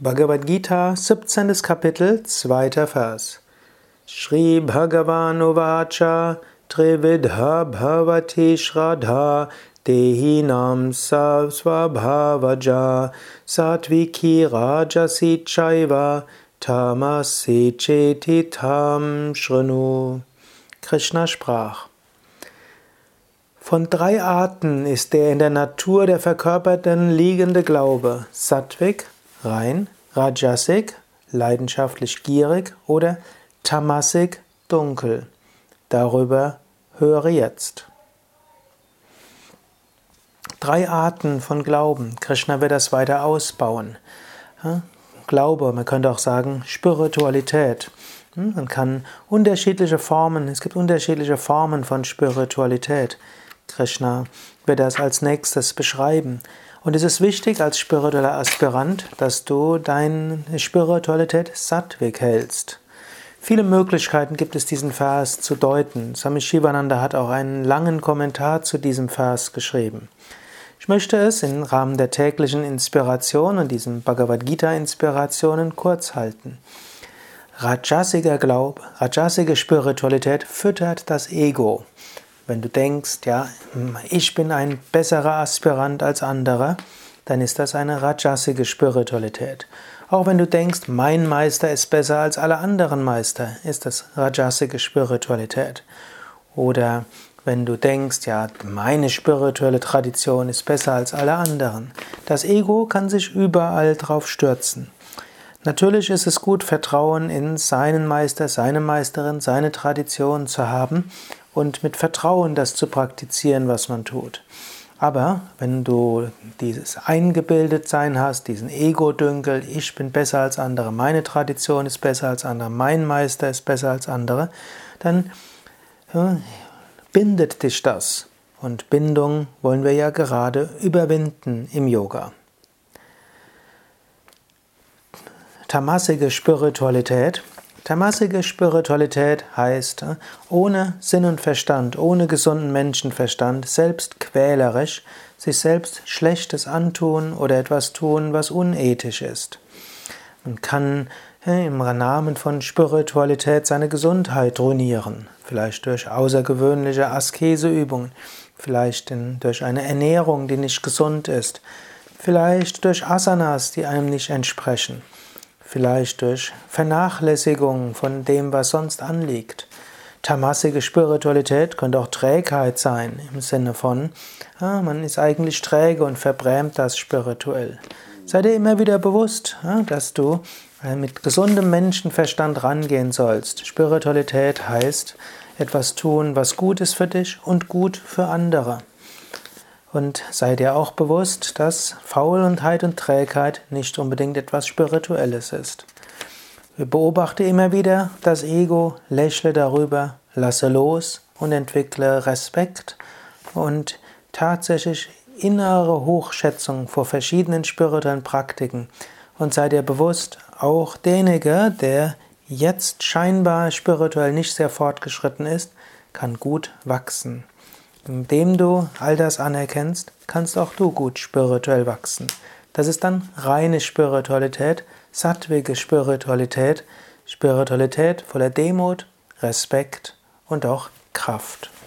Bhagavad Gita, 17. Kapitel, 2. Vers. Shri Bhagavan Uvacha Trividha Bhavati Shraddha Dehinam Svabhavaja Satviki Rajasi Chaiva Tamasi Chetitam Shrinu. Krishna sprach: Von 3 Arten ist der in der Natur der Verkörperten liegende Glaube: Sattvik, rein; Rajasik, leidenschaftlich gierig; oder Tamasik, dunkel. Darüber höre jetzt. 3 Arten von Glauben. Krishna wird das weiter ausbauen. Glaube, man könnte auch sagen Spiritualität. Man kann unterschiedliche Formen, es gibt unterschiedliche Formen von Spiritualität. Krishna wird das als nächstes beschreiben. Und es ist wichtig als spiritueller Aspirant, dass du deine Spiritualität Sattvik hältst. Viele Möglichkeiten gibt es, diesen Vers zu deuten. Swami Shivananda hat auch einen langen Kommentar zu diesem Vers geschrieben. Ich möchte es im Rahmen der täglichen Inspiration und diesen Bhagavad Gita Inspirationen kurz halten. Rajasiger Glaube, rajasige Spiritualität füttert das Ego. Wenn du denkst, ja, ich bin ein besserer Aspirant als andere, dann ist das eine rajasige Spiritualität. Auch wenn du denkst, mein Meister ist besser als alle anderen Meister, ist das rajasige Spiritualität. Oder wenn du denkst, ja, meine spirituelle Tradition ist besser als alle anderen. Das Ego kann sich überall drauf stürzen. Natürlich ist es gut, Vertrauen in seinen Meister, seine Meisterin, seine Tradition zu haben und mit Vertrauen das zu praktizieren, was man tut. Aber wenn du dieses Eingebildetsein hast, diesen Ego-Dünkel, ich bin besser als andere, meine Tradition ist besser als andere, mein Meister ist besser als andere, dann bindet dich das. Und Bindung wollen wir ja gerade überwinden im Yoga. Tamasige Spiritualität. Tamasige Spiritualität heißt, ohne Sinn und Verstand, ohne gesunden Menschenverstand, selbst quälerisch, sich selbst Schlechtes antun oder etwas tun, was unethisch ist. Man kann im Namen von Spiritualität seine Gesundheit ruinieren, vielleicht durch außergewöhnliche Askeseübungen, vielleicht durch eine Ernährung, die nicht gesund ist, vielleicht durch Asanas, die einem nicht entsprechen. Vielleicht durch Vernachlässigung von dem, was sonst anliegt. Tamasige Spiritualität könnte auch Trägheit sein, im Sinne von, man ist eigentlich träge und verbrämt das spirituell. Sei dir immer wieder bewusst, dass du mit gesundem Menschenverstand rangehen sollst. Spiritualität heißt, etwas tun, was gut ist für dich und gut für andere. Und sei dir auch bewusst, dass Faulheit und Trägheit nicht unbedingt etwas Spirituelles ist. Beobachte immer wieder das Ego, lächle darüber, lasse los und entwickle Respekt und tatsächlich innere Hochschätzung vor verschiedenen spirituellen Praktiken. Und sei dir bewusst, auch derjenige, der jetzt scheinbar spirituell nicht sehr fortgeschritten ist, kann gut wachsen. Indem du all das anerkennst, kannst auch du gut spirituell wachsen. Das ist dann reine Spiritualität, sattvige Spiritualität, Spiritualität voller Demut, Respekt und auch Kraft.